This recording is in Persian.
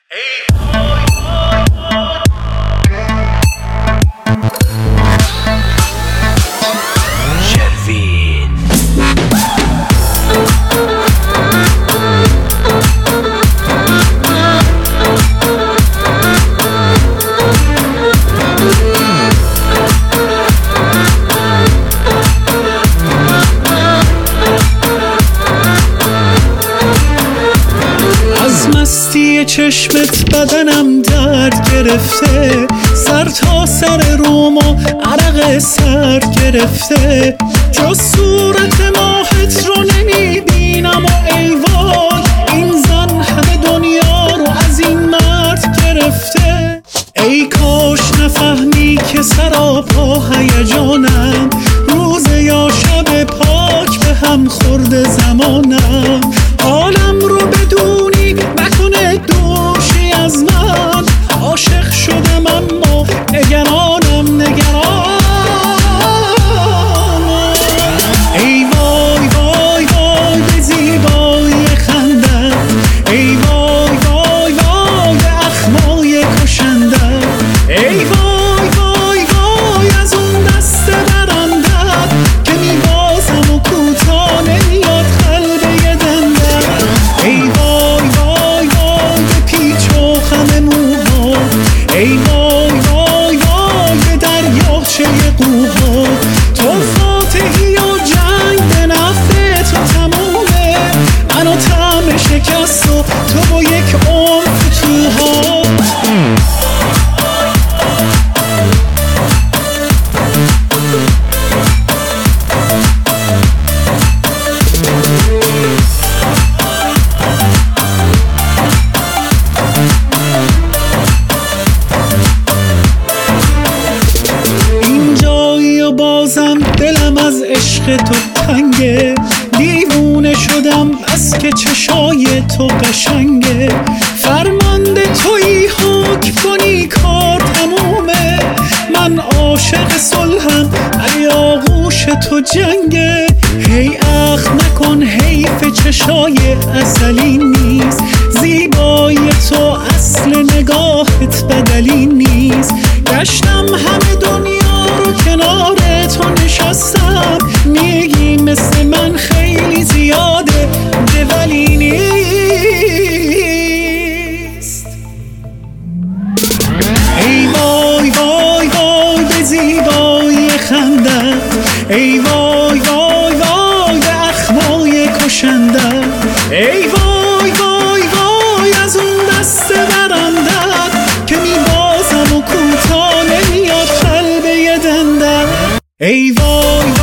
مستی چشمت بدنم درد گرفته، سر تا سر روم و عرق سر گرفته، جز صورت ماهت رو نمیبینم و ای وای این زن همه دنیا رو از این مرد گرفته. ای کاش نفهمی که سراپا هیجانم، روز یا شب پاک به هم خورده زمانم، حالم رو بدونی نکنه دوشی از من، عاشق شدم اما نگرانم ای وای وای وای به زیبایی خندت، ای وای وای وای به اخمای کشندت، ای وای وای وای از اون دست درندت که میبازم و کوتا نمیاد قلبه دندت، ای وای وای وای به پیچ و خم موها، ای وای وای وای به دریاچه قوها، تو فاتحی و جنگ به نفع تو تمومه، منو طعم شکست و تو با یک عمر فتوها. بازم دلم از عشق تو تنگه، دیوونه شدم بس که چشای تو قشنگه، فرمانده تویی حکم کنی کار تمومه، من عاشق صلحم ولی آغوش تو جنگه، هی اخم نکن حیف چشای عسلی نیست، زیبایی تو اصل نگاهت بدلی نیست، گشتم همه دنیا رو کنار تو نشستم، میگی مثل من خیلی زیاده ده ولی نیست. ای وای وای وای به زیبایی خندت، ای وای وای وای به اخمای کشندت، ای وای وای وای از اون دست برندت که میبازم و کوتا نمیاد قلبه دندت، ای وای